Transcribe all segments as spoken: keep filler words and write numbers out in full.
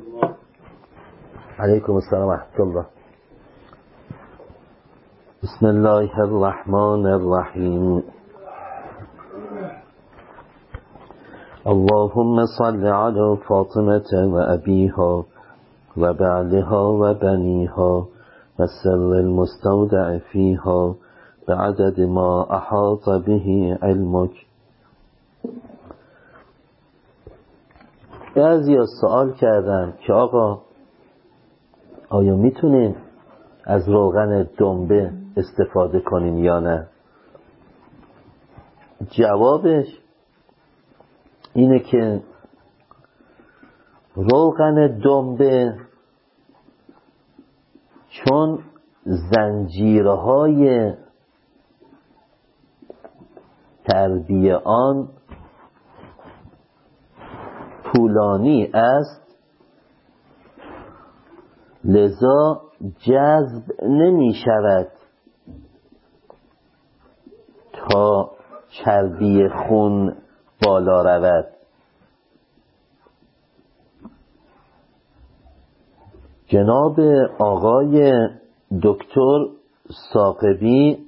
علیکم السلام ورحمة الله. بسم الله الرحمن الرحیم. اللهم صل على فاطمة و ابیها و بعلها و بنیها و سر المستودع فیها بعدد ما احاط به علمک. بعضی ها سوال کردن که آقا آیا میتونیم از روغن دنبه استفاده کنیم یا نه؟ جوابش اینه که روغن دنبه چون زنجیرهای تربیه آن طولانی است، لذا جذب نمی شود تا چربی خون بالا رود. جناب آقای دکتر ثاقبی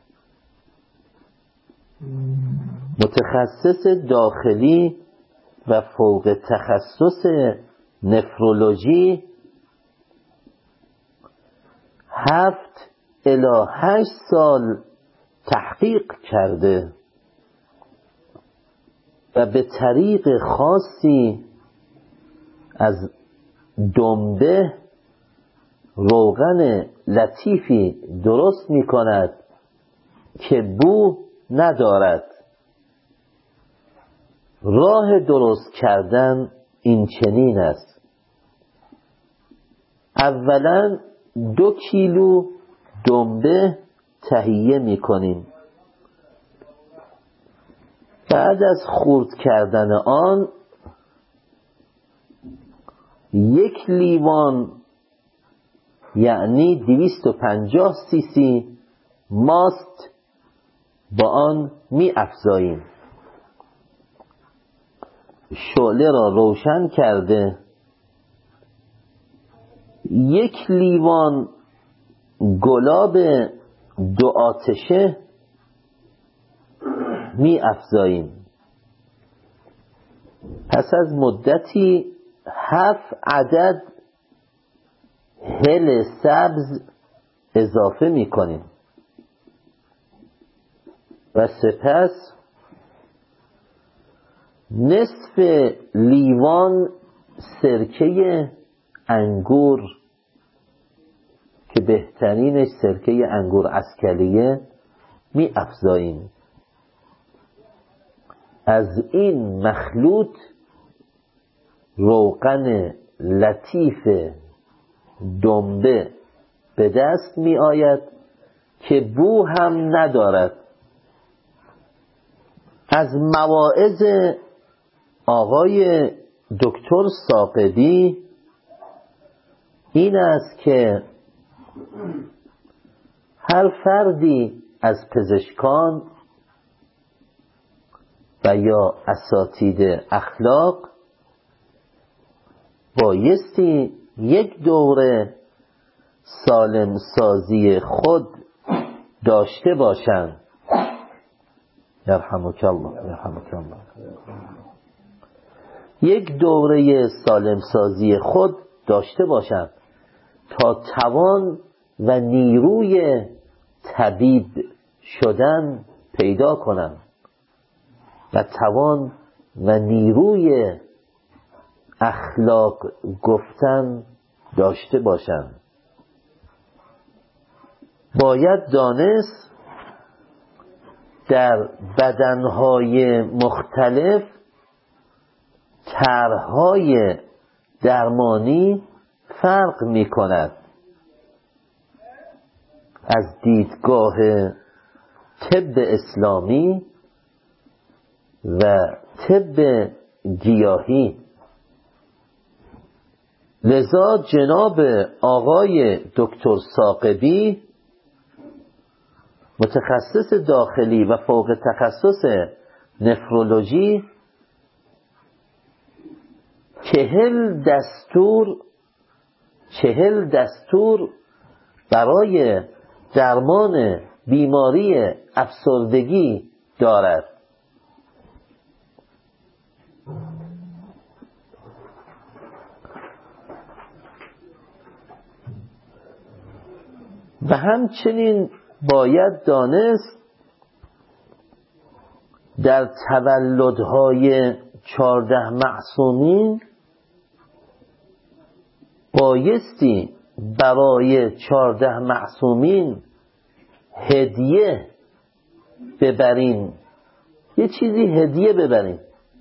متخصص داخلی و فوق تخصص نفرولوژی هفت الی هشت سال تحقیق کرده و به طریق خاصی از دنبه روغن لطیفی درست می کند که بو ندارد. راه درست کردن این چنین است: اولا دو کیلو دنبه تهیه می کنیم. بعد از خرد کردن آن یک لیوان یعنی دویست و پنجاه سی سی ماست با آن می افزاییم. شعله را روشن کرده یک لیوان گلاب دو آتشه می افزاییم. پس از مدتی هفت عدد هل سبز اضافه می کنیم و سپس نصف لیوان سرکه انگور که بهترینش سرکه انگور عسکریه می افزاییم. از این مخلوط روغن لطیف دنبه به دست می آید که بو هم ندارد. از مواعظ آقای دکتر ثاقبی این است که هر فردی از پزشکان و یا اساتید اخلاق بایستی یک دوره سالم سازی خود داشته باشند. یرحمک الله یرحمک الله. یک دوره سالم سازی خود داشته باشند تا توان و نیروی طبیب شدن پیدا کنند و توان و نیروی اخلاق گفتن داشته باشند. باید دانست در بدنهای مختلف طرحهای درمانی فرق می کند. از دیدگاه طب اسلامی و طب گیاهی. لذا جناب آقای دکتر ثاقبی متخصص داخلی و فوق تخصص نفرولوژی چهل دستور چهل دستور برای درمان بیماری افسردگی دارد. و همچنین باید دانست در تولدهای چهارده معصومین بایستی برای چهارده معصومین هدیه ببرین، یه چیزی هدیه ببرین.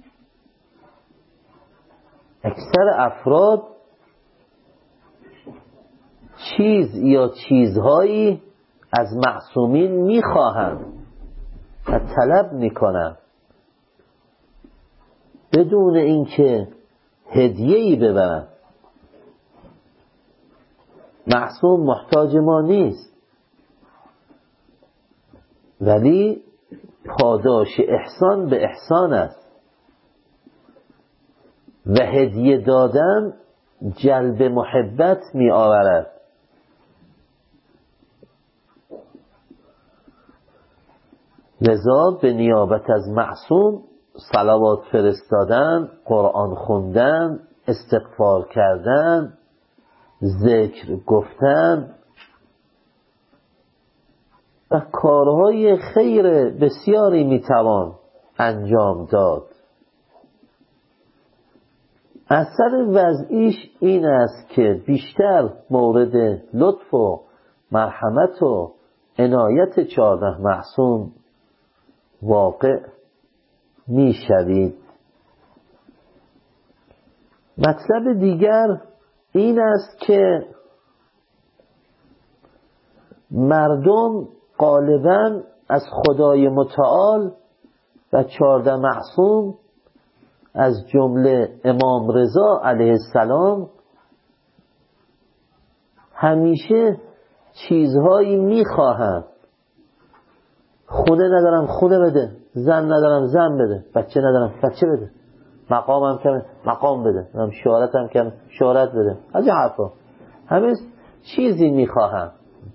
اکثر افراد چیز یا چیزهایی از معصومین میخواهند و طلب میکنند بدون اینکه هدیه‌ای ببرند. معصوم محتاج ما نیست، ولی پاداش احسان به احسان است و هدیه دادن جلب محبت می آورد. لذا به نیابت از معصوم صلوات فرستادن، قرآن خوندن، استغفار کردن، ذکر گفتن و کارهای خیر بسیاری میتوان انجام داد. اثر وضعیش این است که بیشتر مورد لطف و مرحمت و عنایت چهارده معصوم واقع میشوید. مطلب دیگر این است که مردم غالباً از خدای متعال و چهارده معصوم از جمله امام رضا علیه السلام همیشه چیزهایی میخواهند. خونه ندارم خونه بده، زن ندارم زن بده، بچه ندارم بچه بده، مقامم کمه مقام بده، شهرتم کمه شهرت بده. از این حرفا همه چیزی میخواهند.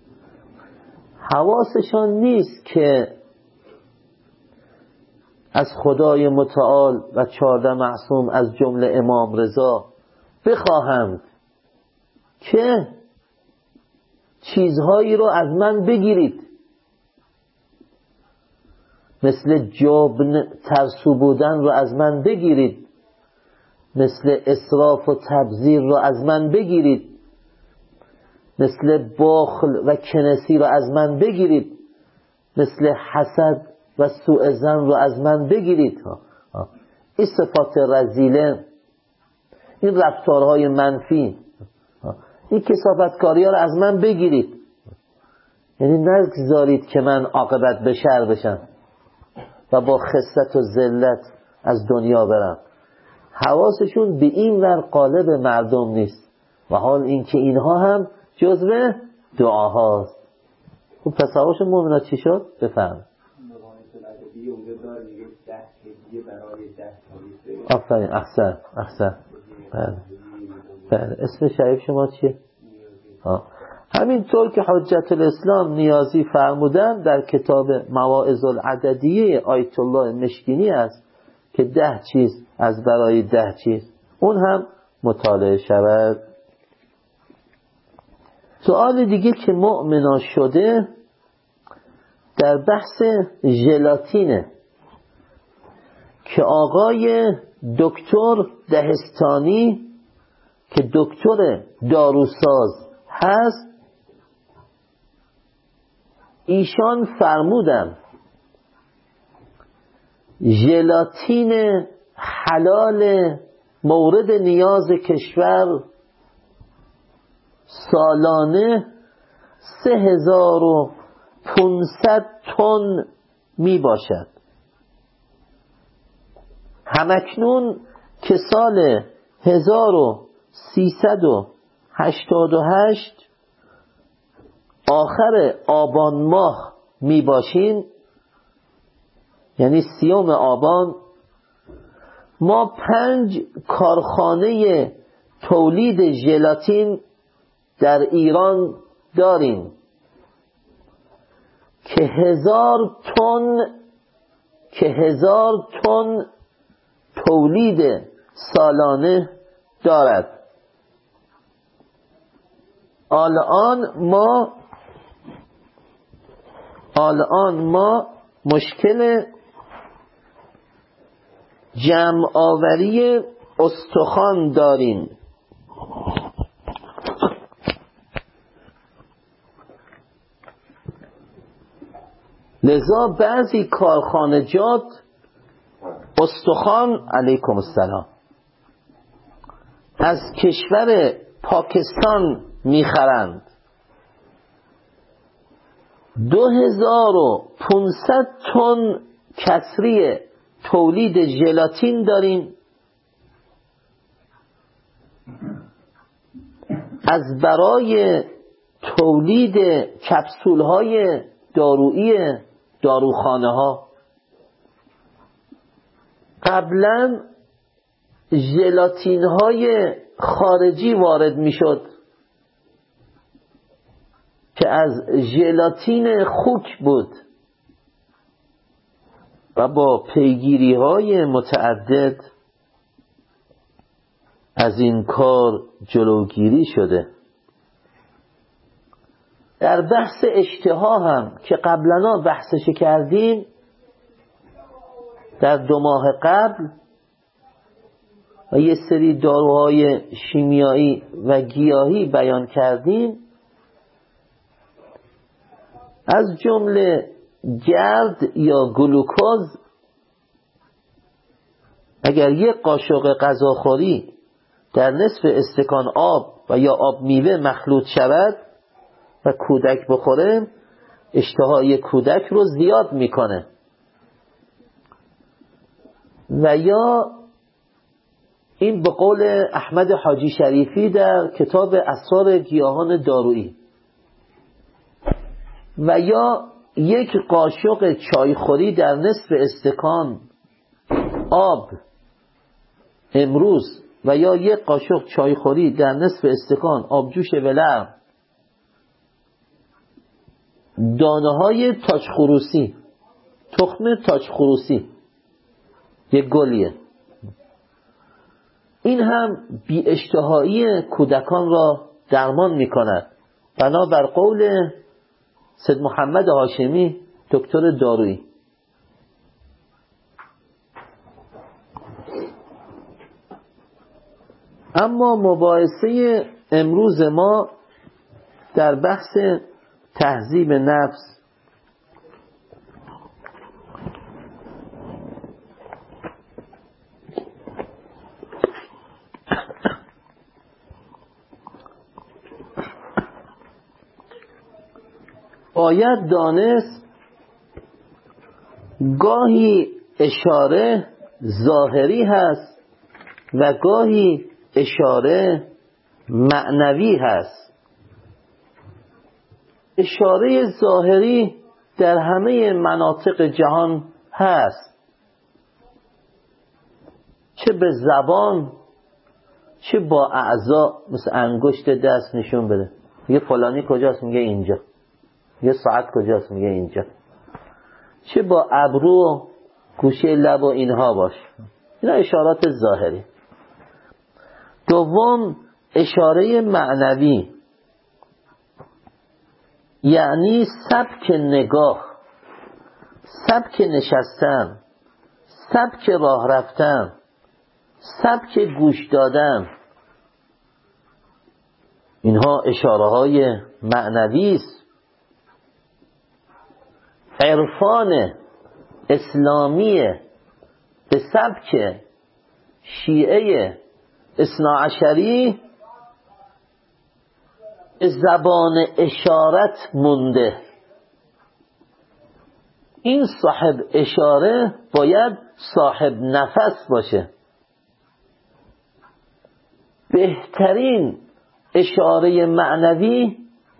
حواسشان نیست که از خدای متعال و چهارده معصوم از جمله امام رضا بخواهند که چیزهایی رو از من بگیرید، مثل جبن ترسو بودن رو از من بگیرید، مثل اسراف و تبذیر رو از من بگیرید، مثل بخل و کنسی رو از من بگیرید، مثل حسد و سوء ظن رو از من بگیرید. ها. ها. این صفات رذیله، این رفتارهای منفی، ها. این کثافتکاری ها رو از من بگیرید. یعنی نگذارید که من عاقبت به شر بشم و با خست و ذلت از دنیا برم. حواسشون به این ور قالب مردم نیست و حال اینکه اینها هم جزو دعاهاست. خب تصورش مومنات چی شد؟ بفهم. آفرین، احسن احسن. بله بله. اسم شریف شما چیه؟ ها. همینطور که حجت الاسلام نیازی فرمودن در کتاب مواعظ العددیه آیت الله مشکینی است که ده چیز از برای ده چیز اون هم مطالعه شود. سوال دیگه که مؤمنا شده در بحث ژلاتینه که آقای دکتر دهستانی که دکتر داروساز هست ایشان فرمودن ژلاتین حلال مورد نیاز کشور سالانه سه هزار و پونصد تن می باشد. همکنون که سال هزار و سیصد و هشتاد و هشت آخر آبان ماه می باشیم، یعنی سیوم آبان، ما پنج کارخانه تولید ژلاتین در ایران داریم که هزار تن که هزار تن تولید سالانه دارد. الان ما الان ما مشکل جمع آوری استخوان داریم. لذا بعضی کارخانجات استخوان علیکم السلام از کشور پاکستان میخرند. دو هزار و پانصد تن کسری تولید ژلاتین داریم از برای تولید کپسول های دارویی داروخانه ها. قبلا ژلاتین های خارجی وارد می شد که از ژلاتین خوک بود و با پیگیری های متعدد از این کار جلوگیری شده. در بحث اشتها هم که قبلا بحثش کردیم در دو ماه قبل و یه سری داروهای شیمیایی و گیاهی بیان کردیم، از جمله گرد یا گلوکوز اگر یک قاشق غذاخوری در نصف استکان آب و یا آب میوه مخلوط شود و کودک بخوره، اشتهای کودک رو زیاد میکنه. و یا این به قول احمد حاجی شریفی در کتاب اسرار گیاهان دارویی، و یا یک قاشق چایخوری در نصف استکان آب امروز و یا یک قاشق چایخوری در نصف استکان آبجوش ولرم دانه های تاج خروسی، تخم تاج خروسی، یک گلیه، این هم بی اشتهایی کودکان را درمان می کند بنابر قول سید محمد هاشمی دکتر دارویی. اما مباحثه امروز ما در بحث تهذیب نفس باید دانست گاهی اشاره ظاهری هست و گاهی اشاره معنوی هست. اشاره ظاهری در همه مناطق جهان هست، چه به زبان چه با اعضا، مثل انگشت دست نشون بده، میگه فلانی کجاست، میگه اینجا، یه ساعت کجاست، میگه اینجا، چه با ابرو گوشه لب و اینها باش. اینا اشارات ظاهری. دوم اشاره معنوی، یعنی سبک نگاه، سبک نشستن، سبک راه رفتن، سبک گوش دادن. اینها اشاره های معنوی است. عرفان اسلامی به سبک شیعه اثناعشری زبان اشارت مونده. این صاحب اشاره باید صاحب نفس باشه. بهترین اشاره معنوی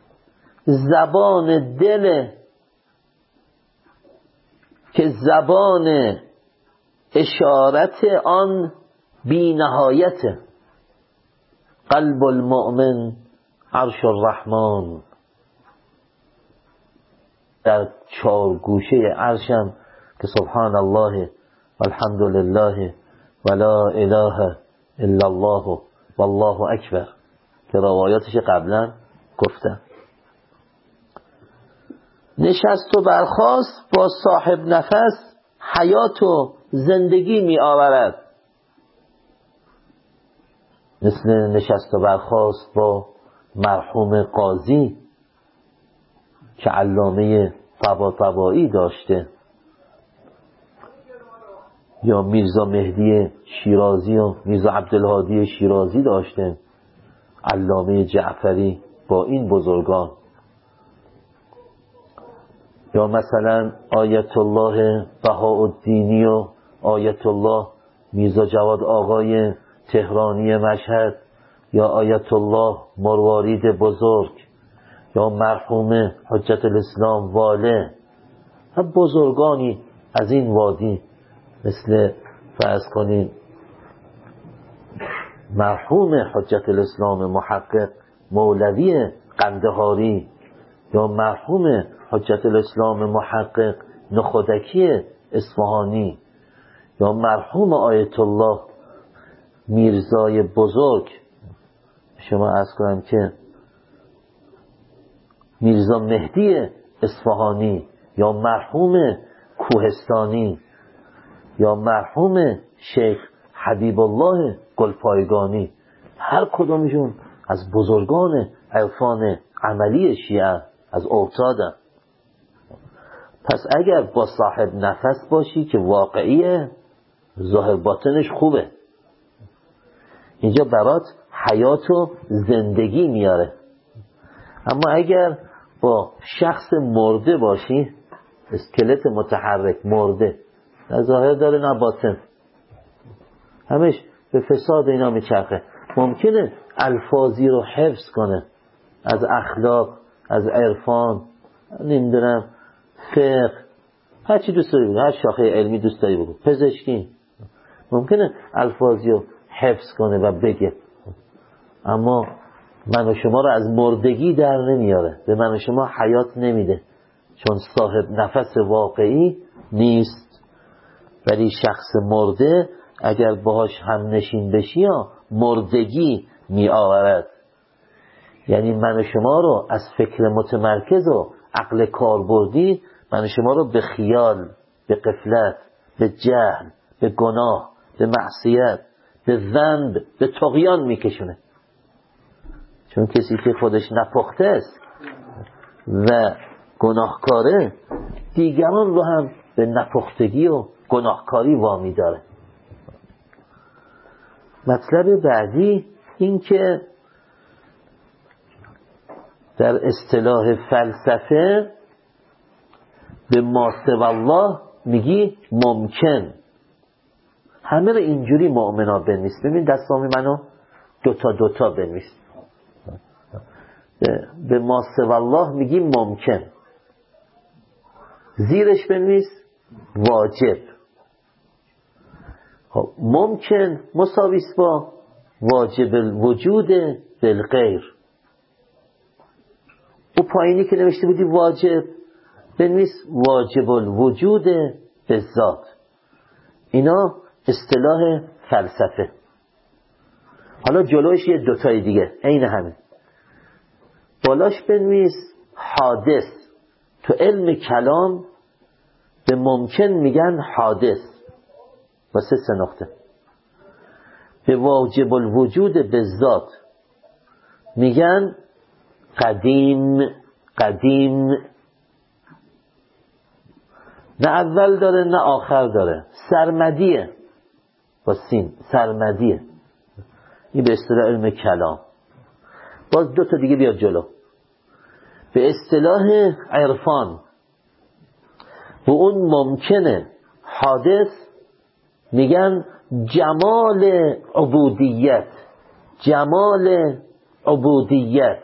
زبان دل که زبان اشارت آن بی نهایت. قلب المؤمن عرش الرحمن، در چار گوشه عرشم که سبحان الله والحمد لله ولا اله الا الله والله اکبر که روایاتش قبلا گفتم. نشست و برخاست با صاحب نفس حیات و زندگی می آورد. مثل نشست و برخاست با مرحوم قاضی که علامه طباطبایی داشته، یا میرزا مهدی شیرازی و میرزا عبدالهادی شیرازی داشته، علامه جعفری، با این بزرگان، یا مثلا آیت الله بهاءالدینی و آیت الله میرزا جواد آقای تهرانی مشهد، یا آیت الله مروارید بزرگ، یا مرحوم حجت الاسلام واله. هم بزرگانی از این وادی، مثل فرض کنید مرحوم حجت الاسلام محقق مولوی قندهاری، یا مرحوم حجت الاسلام محقق نخودکی اصفهانی، یا مرحوم آیت الله میرزای بزرگ، شما عرض کنم که میرزا مهدی اصفهانی، یا مرحوم کوهستانی، یا مرحوم شیخ حبیب الله گلپایگانی. هر کدومشون از بزرگان عرفان عملی شیعه، از اوتادن. پس اگر با صاحب نفس باشی که واقعیه، ظاهر باطنش خوبه، اینجا برات حیات و زندگی میاره. اما اگر با شخص مرده باشی، اسکلت متحرک مرده، نه ظاهر داره نه باطن، همش به فساد اینا میچرخه. ممکنه الفاظی رو حفظ کنه از اخلاق، از عرفان، نمیدونم فقه، هر چی دوست داری بگو، هر شاخه علمی دوست داری بگو، پزشکی، ممکنه الفاظی رو حفظ کنه و بگه، اما من و شما رو از مردگی در نمیاره، به من و شما حیات نمیده، چون صاحب نفس واقعی نیست. ولی شخص مرده اگر باهاش هم نشین بشی یا مردگی می آورد. یعنی من و شما رو از فکر متمرکز و عقل کاربردی، من و شما رو به خیال، به غفلت، به جهل، به گناه، به معصیت، به ذنب، به طغیان میکشونه. چون کسی که خودش نپخته است و گناهکاره، دیگران رو هم به نپختگی و گناهکاری وامی داره. مطلب بعدی این که در اصطلاح فلسفه به ما سوی الله میگی ممکن. همه رو اینجوری مؤمنا بنویس. ببین دستامی منو دوتا دوتا بنویس. به ما سوی الله میگی ممکن، زیرش بنویس واجب. خب ممکن مساویس با واجب الوجود بالغیر. او پایینی که نوشته بودی واجب، بنویس واجب الوجود بالذات. اینا اصطلاح فلسفه. حالا جلوش یه دوتای دیگه عین همین، بالاش بنویس حادث. تو علم کلام به ممکن میگن حادث با سه سه نقطه. به واجب الوجود بالذات میگن قدیم. قدیم نه اول داره نه آخر داره، سرمدیه با سین، سرمدیه. این به اصطلاح علم کلام. باز دو تا دیگه بیاد جلو. به اصطلاح عرفان و اون ممکنه حادث میگن جمال عبودیت. جمال عبودیت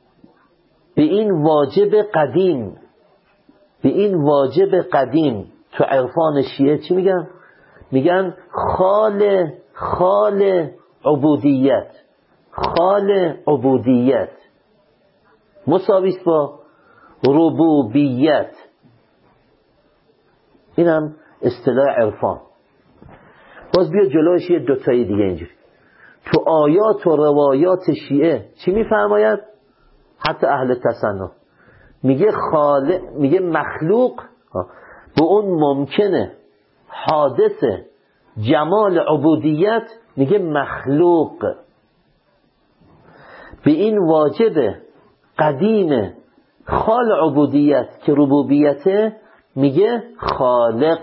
به این واجب قدیم، به این واجب قدیم تو عرفان شیعه چی میگن؟ میگن خال خال عبودیت، خال عبودیت مساویست با ربوبیت. اینم اصطلاح عرفان. باز بیا جلوش یه دوتایی دیگه اینجوری تو آیات و روایات شیعه چی میفرماید؟ حتی اهل تصنع میگه خالق، میگه مخلوق به اون ممکنه حادث جمال عبودیت، میگه مخلوق به این واجب قدیم خال عبودیت که ربوبیته، میگه خالق.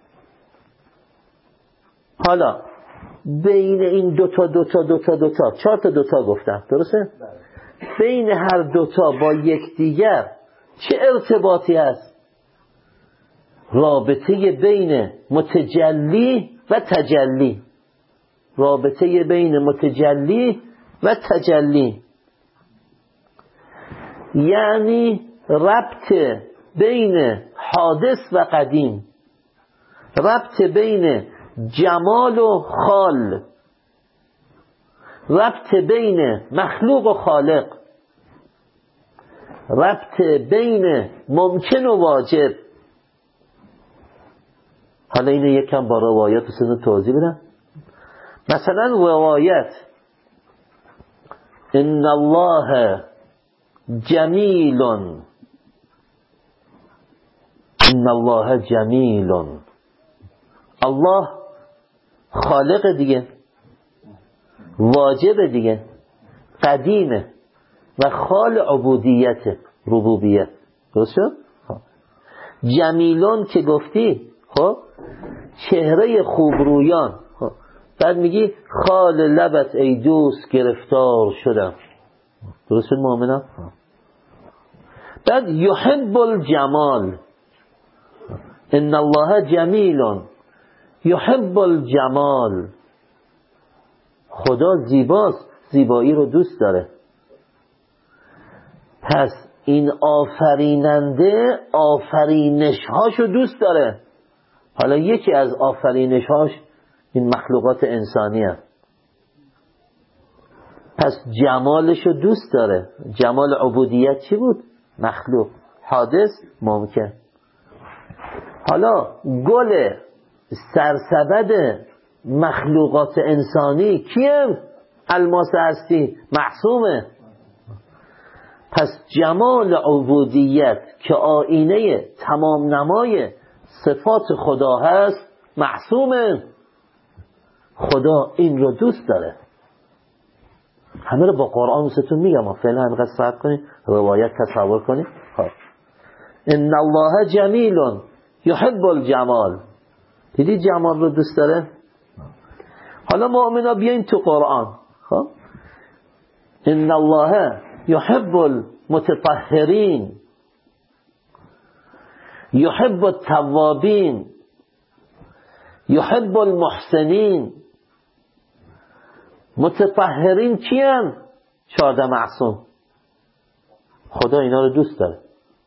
حالا بین این دوتا دوتا دوتا دوتا چهار تا دوتا گفتم، درسته؟ بین هر دوتا با یکدیگر چه ارتباطی هست؟ رابطه بین متجلی و تجلی، رابطه بین متجلی و تجلی، یعنی ربط بین حادث و قدیم، ربط بین جمال و خال، ربط بین مخلوق و خالق، ربط بین ممکن و واجب. حالا اینو یکم با روایت بسید توضیح بدم. مثلا روایت ان الله جمیل، ان الله جمیل، الله خالق دیگه، واجب دیگه، قدیمه و خال عبودیت ربوبیت. درست شد؟ جمیلون که گفتی خب چهره خوبرویان، خب بعد میگی خال لبت ای دوست گرفتار شدم. درست شد مؤمنم؟ بعد یحب الجمال، ان الله جمیل یحب الجمال، خدا زیباست، زیبایی رو دوست داره. پس این آفریننده آفرینش‌هاشو دوست داره. حالا یکی از آفرینش‌هاش این مخلوقات انسانی هست. پس جمالشو دوست داره. جمال عبودیت چی بود؟ مخلوق، حادث، ممکن. حالا گل سرسبد مخلوقات انسانی کیه؟ الماس هستی، معصومه. پس جمال عبودیت که آینه تمام نمای صفات خدا هست معصومه. خدا این رو دوست داره. همه رو با قرآن ستون میگم، فعلا همینقدر صبر کنید، روایت تصور کنید. خب ان الله جمیل یحب الجمال، دیدی جمال رو دوست داره. حالا مؤمنا بیاین تو قرآن. خب ان الله یحب المتطهرین یحب التوابین یحب المحسنین. متطهرین کیان؟ چهارده معصوم. خدا اینا رو دوست داره.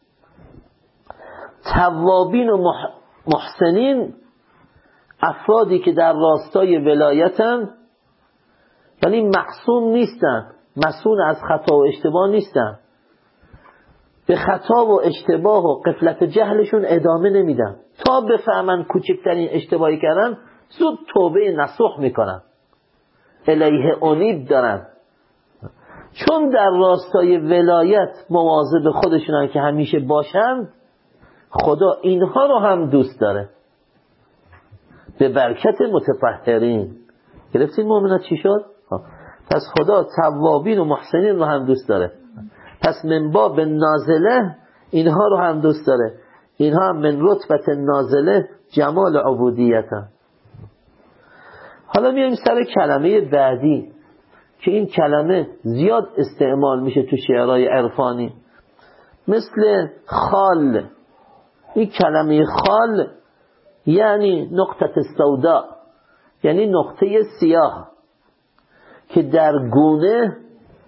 توابین و محسنین افرادی که در راستای ولایتن ولی معصوم نیستن، مسئول از خطا و اشتباه نیستن، به خطا و اشتباه و غفلت جهلشون ادامه نمیدن، تا بفهمن کوچکترین اشتباهی کردن زود توبه نصوح میکنن، الیه انیب دارن. چون در راستای ولایت مواظب خودشونن که همیشه باشند، خدا اینها رو هم دوست داره به برکت متطهرین. گرفتین مؤمنات چی شد؟ پس خدا توابین و محسنین رو هم دوست داره. پس من باب نازله اینها رو هم دوست داره. اینها هم من رتبت نازله جمال عبودیت هم. حالا میایم سر کلمه بعدی که این کلمه زیاد استعمال میشه تو شعرهای عرفانی، مثل خال. این کلمه خال یعنی نقطه سودا، یعنی نقطه سیاه که در گونه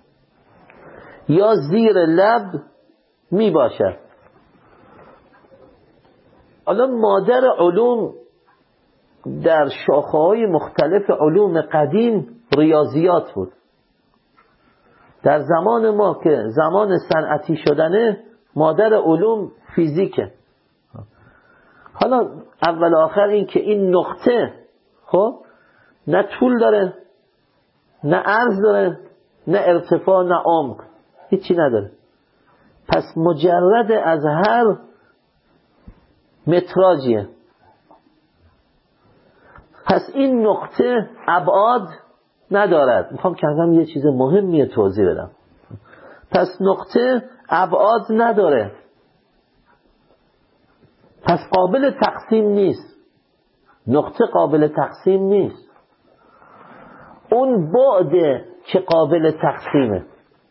یا زیر لب می باشد. حالا مادر علوم در شاخه‌های مختلف علوم قدیم ریاضیات بود. در زمان ما که زمان صنعتی شدنه مادر علوم فیزیکه. حالا اول آخر این که این نقطه خب نه طول داره نه عرض داره نه ارتفاع نه عمق، هیچی نداره. پس مجرد از هر متراژیه. پس این نقطه ابعاد ندارد. میخوام کردم یه چیز مهمیه توضیح بدم. پس نقطه ابعاد نداره، پس قابل تقسیم نیست. نقطه قابل تقسیم نیست، اون بعده که قابل تقسیمه.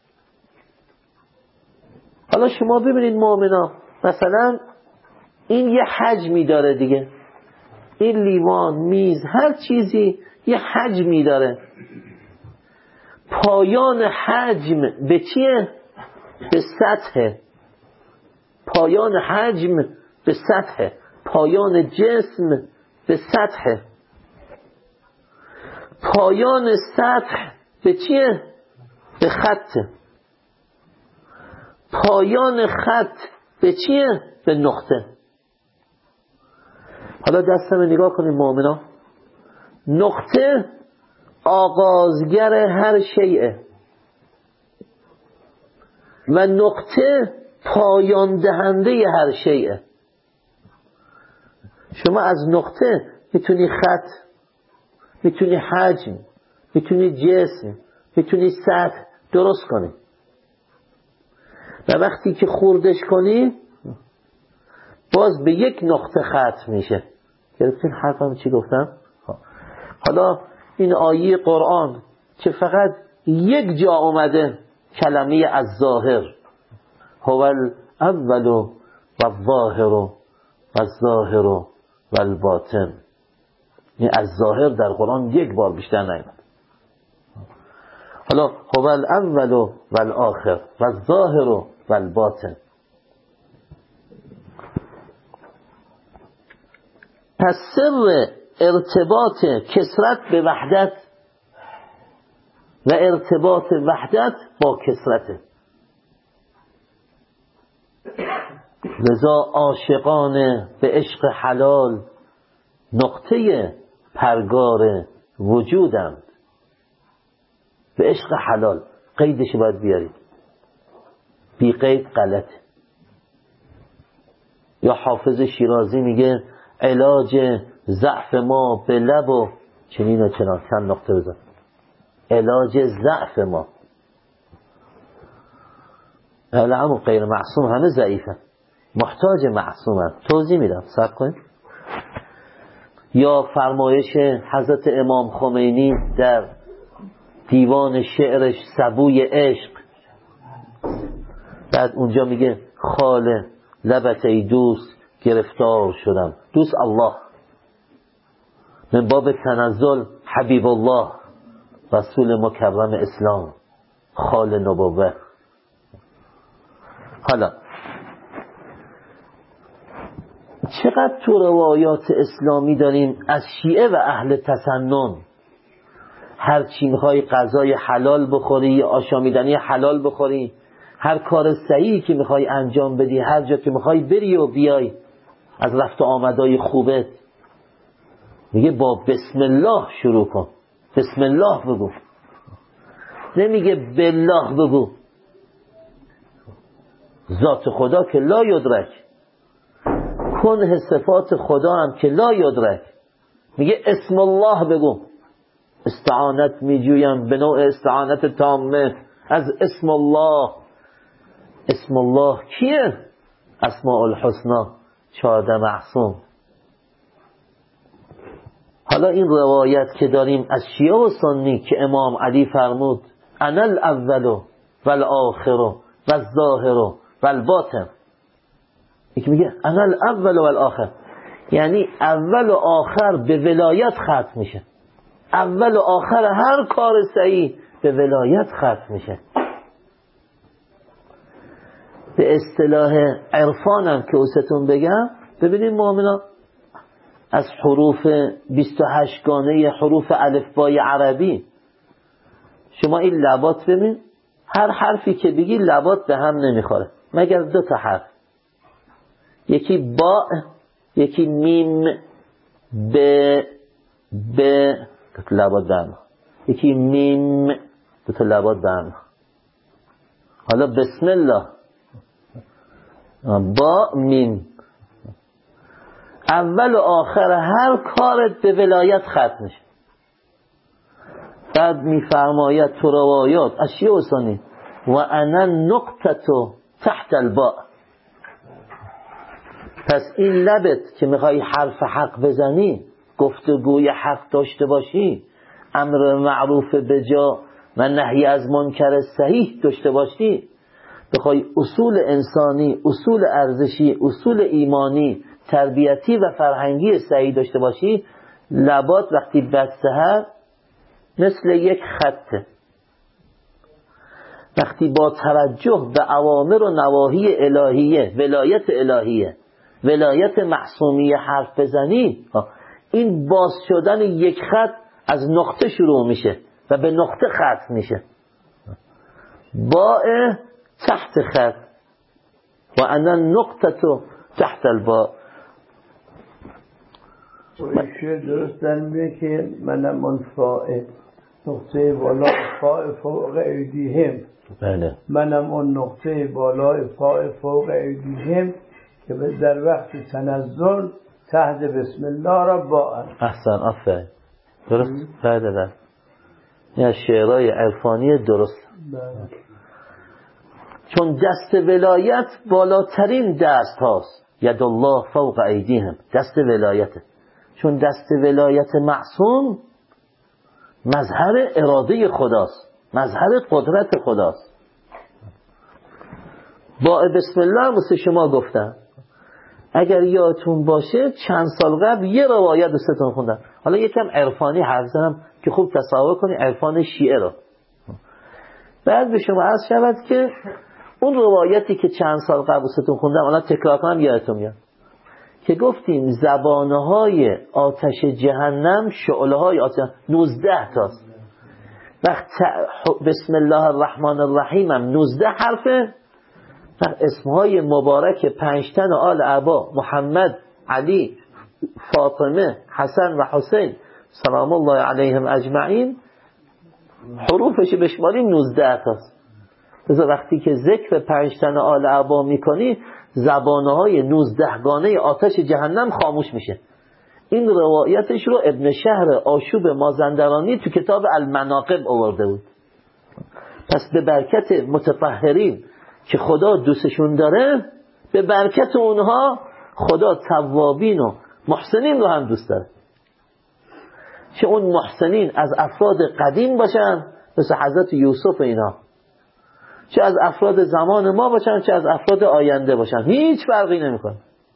حالا شما ببینید مؤمنا، مثلا این یه حجمی داره دیگه، این لیوان، میز، هر چیزی یه حجمی داره. پایان حجم به چیه؟ به سطح. پایان حجم به سطح، پایان جسم به سطح. پایان سطح به چیه؟ به خط. پایان خط به چیه؟ به نقطه. حالا دستم نگاه کنید مؤمنا، نقطه آغازگر هر شیء و نقطه پایان دهنده هر شیء. شما از نقطه میتونی خط، میتونی حجم، میتونی جسم، میتونی سطح درست کنی و وقتی که خوردش کنی باز به یک نقطه ختم میشه. گرفتین حرفم چی گفتم؟ حالا این آیه قرآن که فقط یک جا اومده کلمه از ظاهر، هو الاول و الظاهر و الظاهر و الباطن، این از ظاهر در قرآن یک بار بیشتر نیامد. حالا هو الاول و الآخر و الظاهر و الباطن. پس سر ارتباط کثرت به وحدت و ارتباط وحدت با کثرت. لذا عاشقان به عشق حلال نقطه پرگار وجودند. به عشق حلال قیدش باید بیارید، بی قید غلط. یا حافظ شیرازی میگه علاج ضعف ما به لب و چنین و چنان، چند نقطه بزن. علاج ضعف ما، الان غیر معصوم همه ضعیفه، محتاج معصومه. توضیح میدم، صبر کنید. یا فرمایش حضرت امام خمینی در دیوان شعرش سبوی عشق، بعد اونجا میگه خاله لبت ای دوست گرفتار شدم. دوست الله، من باب تنزل حبیب الله رسول مکرم اسلام، خال نبوه. حالا چقدر تو روایات اسلامی داریم از شیعه و اهل تسنن، هر چی میخوای غذای حلال بخوری، آشامیدنی حلال بخوری، هر کار صحیحی که میخوای انجام بدی، هر جا که میخوای بری و بیای از رفت و آمدای خوبت، میگه با بسم الله شروع کن، بسم الله بگو، نمیگه بالله بگو. ذات خدا که لا یدرک، کنه صفات خدا هم که لا یدرک، میگه اسم الله بگو. استعانت میجویم به نوع استعانت تامه از اسم الله. اسم الله کیه؟ اسماء الحسنا، چهارده معصوم. حالا این روایت که داریم از شیعه و سنی که امام علی فرمود انا الاول و الاخر و الظاهر و الباطن، یکی میگه انا الاول و الاخر، یعنی اول و آخر به ولایت ختم میشه. اول و آخر هر کار صحیح به ولایت ختم میشه. به اصطلاح عرفانم که اوستون بگم، ببینید مؤمنان، از حروف بیست و هشت گانه حروف الفبای عربی شما این لبات ببین، هر حرفی که بگی لبات به هم نمیخوره مگر دو تا حرف، یکی با، یکی میم، ب ب دو تا لبات به هم، یکی میم دو تا لبات به هم. حالا بسم الله با میم، اول و آخر هر کارت به ولایت ختم میشه. بعد میفرماید تو روایات اشیاء حسانی و انا نقطتو تحت الباء. پس این لبت که میخوای حرف حق بزنی، گفتگوی حق داشته باشی، امر معروف بجا و نهی از منکر صحیح داشته باشی، بخوای اصول انسانی، اصول ارزشی، اصول ایمانی، تربیتی و فرهنگی صحیح داشته باشی، لبات وقتی بسته هست مثل یک خطه. وقتی با توجه به اوامر و نواهی الهیه، ولایت الهیه، ولایت معصومیه حرف بزنی، این باز شدن یک خط از نقطه شروع میشه و به نقطه ختم میشه. باء تحت خط و انا نقطه تحت الباء. ایشه درست دنبه که منم اون فائد نقطه بالا فاء فوق ایدیهم، بله منم اون نقطه بالا فاء فوق ایدیهم که در وقت تنزل تحت بسم الله را با احسن آفرین درست بله بله این شعرهای عرفانی درست بله. چون دست ولایت بالاترین دست هاست، ید الله فوق ایدیهم، دست ولایته. چون دست ولایت معصوم مظهر اراده خداست، مظهر قدرت خداست. با بسم الله مثل شما گفتم، اگر یادتون باشه چند سال قبل یه روایت دوستتون خوندم، حالا یکم عرفانی حرف زدم که خوب تصور کنی عرفان شیعه رو. بعد به شما عرض شود که اون روایتی که چند سال قبل دوستتون خوندم، حالا تکرار کنم یادتون میاد، که گفتیم زبانهای آتش جهنم، شعله‌های آتش نوزده تاست. وقت بسم الله الرحمن الرحیم هم نوزده حرفه. وقت اسمهای مبارک پنجتن آل عبا، محمد، علی، فاطمه، حسن و حسین سلام الله علیهم اجمعین، حروفش بشماریم نوزده تاست. لذا وقتی که ذکر پنجتن آل عبا میکنی، زبانهای نوزده گانه آتش جهنم خاموش میشه. این روایتش رو ابن شهر آشوب مازندرانی تو کتاب المناقب آورده بود. پس به برکت متطهرین که خدا دوستشون داره، به برکت اونها خدا توابین و محسنین رو هم دوست داره. چه اون محسنین از افراد قدیم باشن مثل حضرت یوسف اینا، چه از افراد زمان ما باشن، چه از افراد آینده باشن، هیچ فرقی نمیکنه.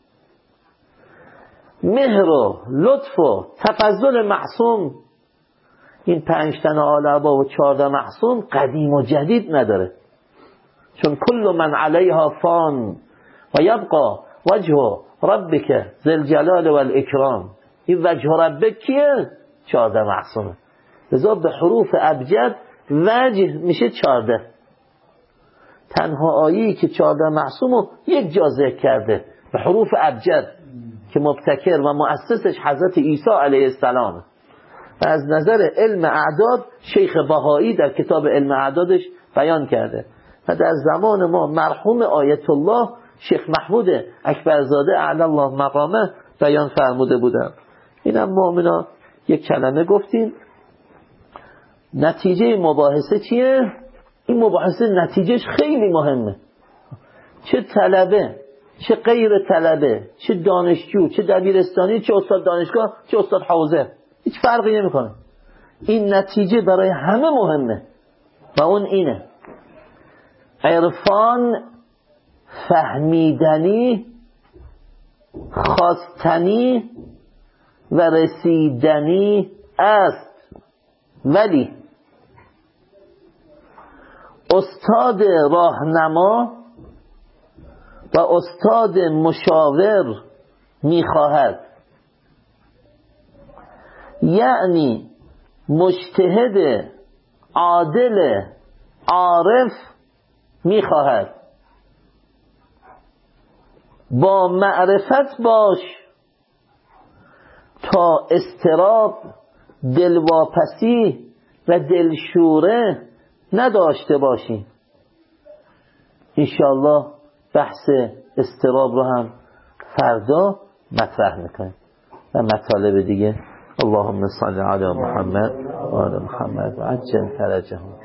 مهر و لطف و تفضل معصوم، این پنج تن آل عبا و چهارده معصوم قدیم و جدید نداره. چون کل من علیها فان و یبقى وجه ربک ذی الجلال و الاکرام. این وجه ربک کیه؟ چهارده معصومه. لذا به حروف ابجد وجه میشه چهارده. تنها آیه‌ای که چهارده معصوم رو یک جا ذکر کرده به حروف ابجد که مبتکر و مؤسسش حضرت عیسی علیه السلام. و از نظر علم اعداد شیخ بهایی در کتاب علم اعدادش بیان کرده. و در زمان ما مرحوم آیت الله شیخ محمود اکبرزاده اعلی الله مقامه بیان فرموده بودن. اینم مؤمنا یک کلمه گفتیم. نتیجه مباحثه چیه؟ این مباحثه نتیجهش خیلی مهمه. چه طلبه، چه غیر طلبه، چه دانشجو، چه دبیرستانی، چه استاد دانشگاه، چه استاد حوزه، هیچ فرقی نمیکنه. این نتیجه برای همه مهمه و اون اینه: عرفان فهمیدنی، خواستنی و رسیدنی است، ولی استاد راهنما و استاد مشاور میخواهد، یعنی مجتهد عادل عارف میخواهد با معرفت باش تا استراب، دلواپسی و دلشوره نداشته باشی. انشاءالله بحث استراب رو هم فردا مطرح میکنیم و مطالب دیگه. اللهم صل علی محمد و آل محمد و عجل فرجهم.